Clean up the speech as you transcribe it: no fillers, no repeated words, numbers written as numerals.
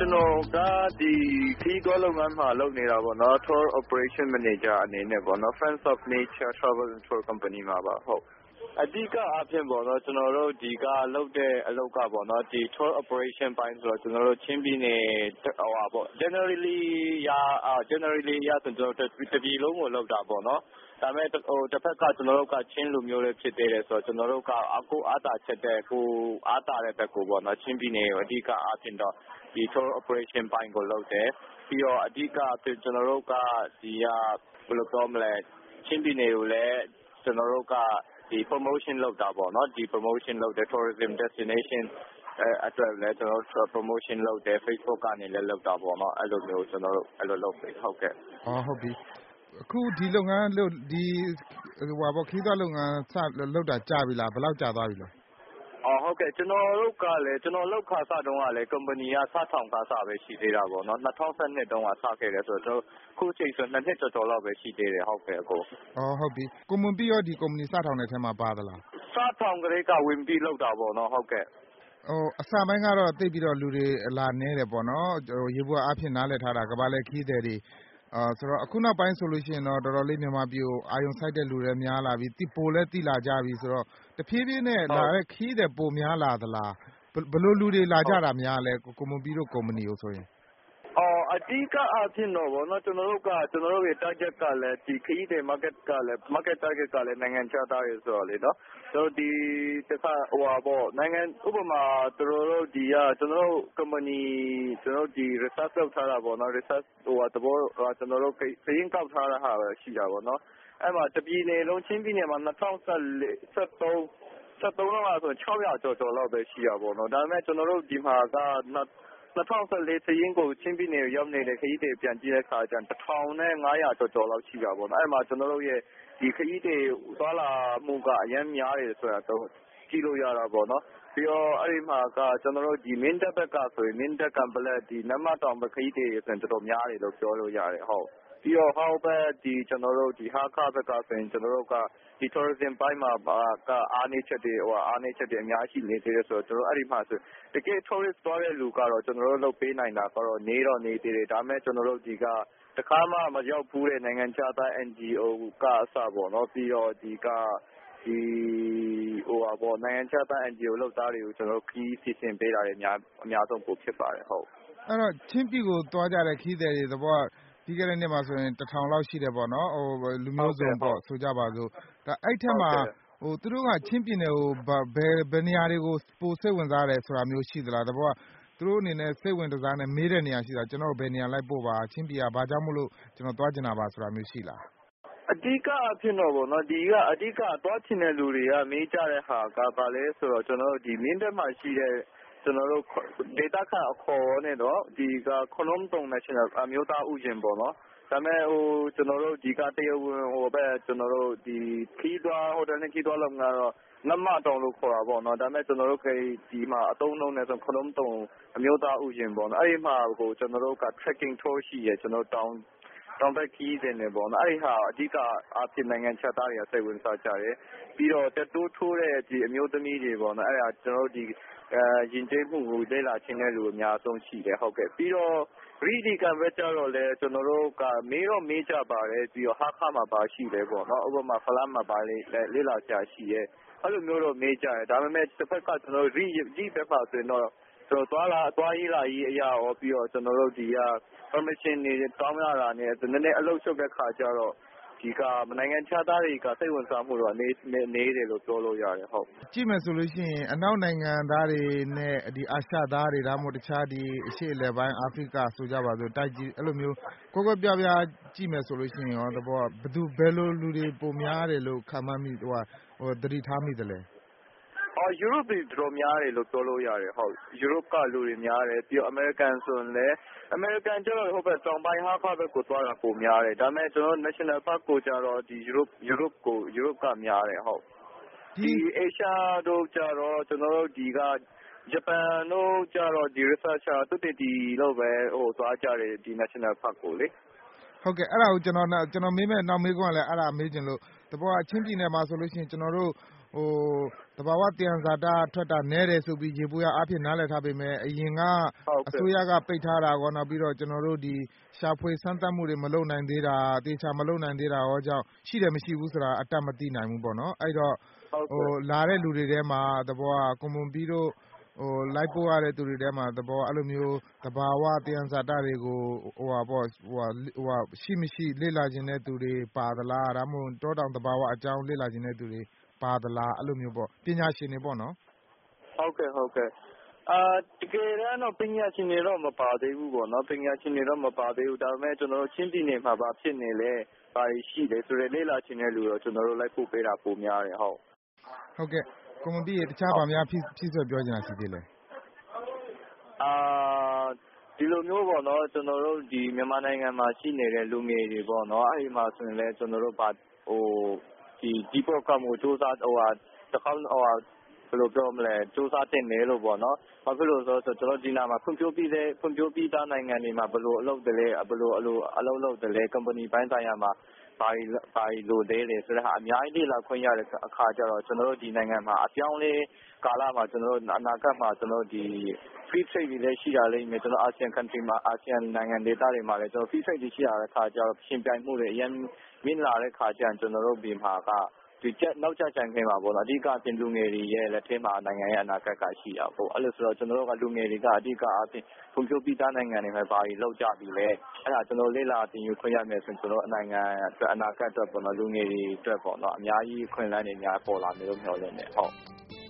ကျွန်တော်ကဒီခီးသွွားလုပ်ငန်းမှာလုပ်နေတာပေါ့နော် Tour Operation Manager အနေနဲ့ပေါ့နော် Friends of Nature Travel and Tour Company မှာပါဟုတ်အဓိကအားဖြင့်ပေါ့နော်ကျွန်တော်တို့ဒီကလုပ်တဲ့အလုပ်ကပေါ့နော်ဒီ Tour Operation ပိုင်းဆိုတော့ကျွန်တော်တို့ချင်းပြည်နယ်ဟိုပါပေါ့ generally ဆိုကျွန်တော်တို့တပြည်လုံးကိုလုပ်တာပေါ့နော်ဒါပေမဲ့တစ်ဖက်ကကျွန်တော်တို့ကချင်းလူမျိုးတွေဖြစ်သေးတယ်ဆိုတော့ကျွန်တော်တို့ကအခုအားတာချက်တဲ့ကိုအားတာတဲ့ဘက်ကိုပေါ့နော်ချင်းပြည်နယ်ကိုအဓိကအားဖြင့်တော့ဒီ Tour Operation ပိုင်းကိုလုပ်တယ်ပြီးတော့အဓိကကျွန်တော်တို့ကဒီဘယ်လိုပြောမလဲချင်းပြည်နယ်ကိုလည်းကျွန်တော်တို့ကဒီ promotion လုပ်တာပေါ့နော်ဒီ promotion လုပ်တဲ့ tourism destination အတွက်လည်းကျွန်တော်တို့ promotion လုပ်တယ် Facebook ကနေလည်းလုပ်တာပေါ့နော်အဲ့လိုမျိုးကျွန်တော်တို့အဲ့လိုလုပ်ပြီးဟုတ်ကဲ့ဟုတ်ပြီအခုဒီလုပ်ငန်းလုပ်ဒီခီးသွွားလုပ်ငန်းစလုပ်တာကြာပြီလားဘယ်လောက်ကြာသွားပြီလဲဟုတ်ကဲ့ကျွန်တော်တို့ကလည်းကျွန်တော်လုပ်ခါစတုန်းကလည်း company ကစထောင်ခါစပဲရှိသေးတာပေါ့နော်2012တုန်းကစခဲ့တယ်ဆိုတော့ခုချိန်ဆို2နှစ်ကျော်လောက်ပဲရှိသေးတယ်ဟုတ်ကဲ့အခုဟုတ်ပြီကိုမွန်ပြီးရောဒီ company စထောင်တဲ့အထဲမှာပါသလားစထောင်ကလေးကဝင်ပြီးလုပ်တာပေါ့နော်ဟုတ်ကဲ့အစပိုင်းကတော့သိပြီးတော့လူတွေလာနေတယ်ပေါ့နော်ရေပေါ်အားဖြင့်နားလည်ထားတာကဘာလဲခီးတယ်တွေဆိုတော့အခုနောက်ပိုင်းဆိုလို့ရှိရင်တော့တော်တော်လေးမြန်မာပြည်ကိုအာရုံစိုက်တဲ့လူတွေများလာပြီပိုလည်းသိလာကြပြီဆိုတော့တဖြည်းဖြည်းနဲ့လာတဲ့ခီးတယ်ပိုများလာသလားဘယ်လိုလူတွေလာကြတာများလဲကိုမွန်ပြီးတို့ကုမ္ပဏီကိုဆိုရင်အဓိကအားဖြင့်တော့ဗောနော်ကျွန်တော်တို့ရဲ့ target ကလည်းဒီခရီးတဲ့ market ကလည်း market target ကလည်းနိုင်ငံခြားသားတွေဆိုတော့လေနော်တို့ဒီတစ်ခါနိုင်ငံဥပမာတို့ဒီကျွန်တော်တို့ company ကျွန်တော်ဒီ research လုပ်ထားတာဗောနော် research သဘောကျွန်တော်တို့ခရင်ကောက်ထားတာဟာရှိတာဗောနော်အဲ့မှာတပြည်နယ်လုံးချင်းပြည်နယ်မှာ2013တော့ဆို600ကျော်လောက်ပဲရှိရပါတော့ဒါပေမဲ့ကျွန်တော်တို့ဒီမှာက2014သရင်ကိုချင်းပြည်နယ်ရောက်နေတဲ့ခရီးတွေပြန်ကြည့်တဲ့အခါကျ1500ကျော်လောက်ရှိတာပေါ့နော်အဲ့မှာကျွန်တော်တို့ရဲ့ဒီခရီးတွေသွားလာမှုကအများများတယ်ဆိုတာတော့ကြည့်လို့ရတာပေါ့နော်ပြီးတော့အဲ့ဒီမှာကကျွန်တော်တို့ဒီ main ဘက်ကဆိုရင် main ကံပလက်ဒီနမတောင်ခရီးတွေဆိုရင်တော်တော်များတယ်လို့ပြောလို့ရတယ်ဟုတ်ပြီးတော့ဟောက်ဘက်ဒီကျွန်တော်တို့ဒီဟာခဘက်ကဆိုရင်ကျွန်တော်တို့ကဒီ tourism ပိုင်းမှာကအားနေချက်တွေအများကြီးနေသေးတယ်ဆိုတော့ကျွန်တော်အဲ့ဒီမှာဆိုတကယ် tourist သွားတဲ့လူကတော့ကျွန်တော်တို့လုပ်ပေးနိုင်တာကတော့နေသေးတယ်ဒါပေမဲ့ကျွန်တော်တို့ဒီကတခါမှမရောက်ဘူးတဲ့နိုင်ငံခြားသား NGO ကအစပေါ့နော်ပြီးတော့ဒီကဒီနိုင်ငံခြားသား NGO လုပ်သားတွေကိုကျွန်တော်တို့ခီးစီစဉ်ပေးတာတွေအများဆုံးပို့ဖြစ်ပါတယ်ဟုတ်အဲ့တော့ချင်းပြည်ကိုသွားကြတဲ့ခီးသည်တွေသဘောပြီးခဲ့တဲ့နှစ်မှာဆိုရင်1000လောက်ရှိတယ်ပေါ့နော်လူမျိုးစုံပေါ့ဆိုကြပါစို့ဒါအဲ့ထက်မှာသူတို့ကချင်းပြည်နယ်ကိုဘယ်နေရာတွေကိုပိုစိတ်ဝင်စားတယ်ဆိုတာမျိုးရှိသလားသဘောသူတို့အနေနဲ့စိတ်ဝင်စားနဲ့မေးတဲ့နေရာရှိတာကျွန်တော်ဘယ်နေရာလိုက်ပို့ပါချင်းပြည်ကဘာကြောင့်မလို့ကျွန်တော်သွားကျင်တာပါဆိုတာမျိုးရှိလားအဓိကအဖြစ်တော့ဗောနော်ဒီကအဓိကသွားချင်တဲ့လူတွေကမေးကြတဲ့ဟာကဘာလဲဆိုတော့ကျွန်တော်တို့ဒီမင်းတပ်မှာရှိတဲ့ကျွန်တော်တို့ data ခန့်အခေါ်နဲ့တော့ဒီကခလုံးတုံ national အမျိုးသားဥယျာဉ်ပေါ့နော်ဒါပေမဲ့ကျွန်တော်တို့ဒီကတရုတ်ဘက်ကျွန်တော်တို့ဒီခီးသွွားဟိုတယ်နဲ့ခီးသွွားလုံကတော့နမတောင်လို့ခေါ်တာပေါ့နော်ဒါပေမဲ့ကျွန်တော်တို့ဒီမှာအသုံးလုံးနဲ့ဆိုခလုံးတုံအမျိုးသားဥယျာဉ်ပေါ့နော်အဲ့ဒီမှာကျွန်တော်တို့က trekking tour ရှိရကျွန်တော်တောင်ဘက်ခီးတယ်နေပေါ့နော်အဲ့ဒီဟာအဓိကအားဖြင့်နိုင်ငံခြားသားတွေကစိတ်ဝင်စားကြတယ်ပြီးတော့တက်တိုးထိုးတဲ့ဒီအမျိုးသမီးတွေပေါ့နော်အဲ့ဒါကျွန်တော်တို့ဒီရင်ကျေးမှုကိုလေ့လာခြင်းတဲ့လူအများဆုံးရှိတယ်ဟုတ်ကဲ့ပြီးတော့ရီကံပဲကြတော့လေကျွန်တော်တို့ကမေးကြပါတယ်ပြီးတော့ဟာခမှာပါရှိတယ်ပေါ့နော်ဥပမာဖလားမှာပါလေ့လာကြရှိရဲအဲ့လိုမျိုးတော့မေးကြတယ်ဒါပေမဲ့တစ်ဖက်ကကျွန်တော်ရီဘက်ပါဆိုရင်တော့ကျွန်တော်သွားရေးလာရေးအရာရောပြီးတော့ကျွန်တော်တို့ဒီက permission တွေတောင်းရတာနဲ့နည်းနည်းအလုပ်ချုပ်တဲ့ခါကျတော့ဒီကနိုင်ငံခြားသားတွေကစိတ်ဝင်စားမှုတော့နေတယ်လို့ပြောလို့ရတယ်ဟုတ်ကြည့်မယ်ဆိုလို့ရှိရင်အနောက်နိုင်ငံသားတွေနဲ့ဒီအာရှသားတွေဒါမှမဟုတ်တခြားဒီအရှေ့အလယ်ပိုင်းအာဖရိကဆိုကြပါစို့တိုက်ကြီးအဲ့လိုမျိုးကွက်ပြားကြည့်မယ်ဆိုလို့ရှိရင်ရောသဘောဘယ်လိုလူတွေပုံများတယ်လို့ခံမှန်းမိသတိထားမိတယ်လဲယူရိုပြည်တော်များတယ်လို့ပြောလို့ရတယ်ဟုတ်ယူရိုကလူတွေများတယ်ပြီးတော့အမေရိကန်ဆိုရင်လည်းအမေရိကန်ကျတော့ဟိုဘက်တောင်ပိုင်းဟာဘက်ကိုသွားတာပုံများတယ်ဒါပေမဲ့ကျွန်တော် national park ကိုကျတော့ဒီယူရိုကများတယ်ဟုတ်ဒီအေရှားတို့ကျတော့ကျွန်တော်တို့ဒီကဂျပန်တို့ကျတော့ဒီ researcher တူတီလို့ပဲသွားကြတယ်ဒီ national park ကိုလေဟုတ်ကဲ့အဲ့ဒါကိုကျွန်တော်မေးမဲ့နောက်မေးခွန်းကလည်းအဲ့ဒါမေးချင်လို့တဘောချင်းပြည်နယ်မှာဆိုလို့ရှိရင်ကျွန်တော်တို့သဘာဝသယံဇာတထွက်တာနည်းတယ်ဆိုပြီးယေဘုယျအားဖြင့်နားလည်ထားပေမယ့်အရင်ကအစိုးရကပိတ်ထားတာကောနောက်ပြီးတော့ကျွန်တော်တို့ဒီရှာဖွေစမ်းသပ်မှုတွေမလုပ်နိုင်သေးတာသေချာမလုပ်နိုင်သေးတာရောကြောင့်ရှိတယ်မရှိဘူးဆိုတာအတတ်မသိနိုင်ဘူးပေါ့နော်အဲ့တော့လာတဲ့လူတွေထဲမှာသဘောကကွန်မွန်ပြီးတော့လိုက်ပို့ရတဲ့သူတွေထဲမှာသဘောအဲ့လိုမျိုးသဘာဝသယံဇာတတွေကိုရှိမရှိလေ့လာခြင်းတဲ့သူတွေပါသလားဒါမှမဟုတ်တောတောင်သဘာဝအကြောင်းလေ့လာခြင်းတဲ့သူတွေပါသလားအဲ့လိုမျိုးပေါ့ပညာရှင်တွေပေါ့နော်ဟုတ်ကဲ့တကယ်တမ်းတော့ပညာရှင်တွေတော့မပါသေးဘူးပေါ့နော်ပညာရှင်တွေတော့မပါသေးဘူးဒါပေမဲ့ကျွန်တော်တို့ချင်းပြည်နယ်မှာဘာဖြစ်နေလဲဘာရှိလဲဆိုတဲ့လေ့လာခြင်းတဲ့လူတော့ကျွန်တော်တို့လိုက်ပို့ပေးတာပုံများတယ်ဟုတ်ကဲ့ကွန်မွန်ပြီးတခြားဗာများဖြစ်ဆွဲပြောချင်တာရှိသေးလဲဒီလိုမျိုးပေါ့နော်ကျွန်တော်တို့ဒီမြန်မာနိုင်ငံမှာရှိနေတဲ့လူငယ်တွေပေါ့နော်အဲ့ဒီမှာဆိုရင်လည်းကျွန်တော်တို့ဒီပေါ့ကမှုစူးစမ်းတစ်ခေါက်ဘယ်လိုပြောမလဲစူးစမ်းတင်နေလို့ပေါ့နော်ဘာဖြစ်လို့ဆိုတော့ကျွန်တော်ဒီနာမှာဖွံ့ဖြိုးပြီးသားနိုင်ငံတွေမှာဘယ်လိုအလုပ်တယ်လဲဘယ်လိုအလုပ်လုပ်တယ်လဲ company ပိုင်းဆိုင်ရာမှာဘာလိုသေးလဲဆိုတဲ့ဟာအများကြီးလေ့လာခွင့်ရတဲ့အခါကျတော့ကျွန်တော်တို့ဒီနိုင်ငံမှာအပြောင်းလဲကာလမှာကျွန်တော်တို့အနာဂတ်မှာကျွန်တော်တို့ဒီ free trade တွေလည်းရှိရလိမ့်မယ်ကျွန်တော် ASEAN country မှာ ASEAN နိုင်ငံဒေသတွေမှာလည်းကျွန်တော် free trade တွေရှိရတဲ့အခါကျတော့ရှင်ပြိုင်မှုတွေအရင်မြင့်လာတဲ့အခါကျရင်ကျွန်တော်တို့ဒီမှာကဒီနောက်ကျကြံခဲ့မှာပေါ့နော်အဓိကအပြင်လူငယ်တွေရဲ့လက်ထဲမှာနိုင်ငံရဲ့အနာဂတ်ကရှိတာပေါ့အဲ့လိုဆိုတော့ကျွန်တော်တို့ကလူငယ်တွေကအဓိကအပြင်ဖွံ့ဖြိုးပြီးသားနိုင်ငံတွေမှာဘာတွေလောက်ကြပြီလဲအဲ့ဒါကျွန်တော်လေ့လာတင်ယူခွင့်ရမယ်ဆိုရင်ကျွန်တော်နိုင်ငံအတွက်အနာဂတ်အတွက်ပေါ့နော်လူငယ်တွေအတွက်ပေါ့နော်အများကြီးခွင့်လန်းနေများပေါ်လာမယ်လို့မျှော်လင့်နေ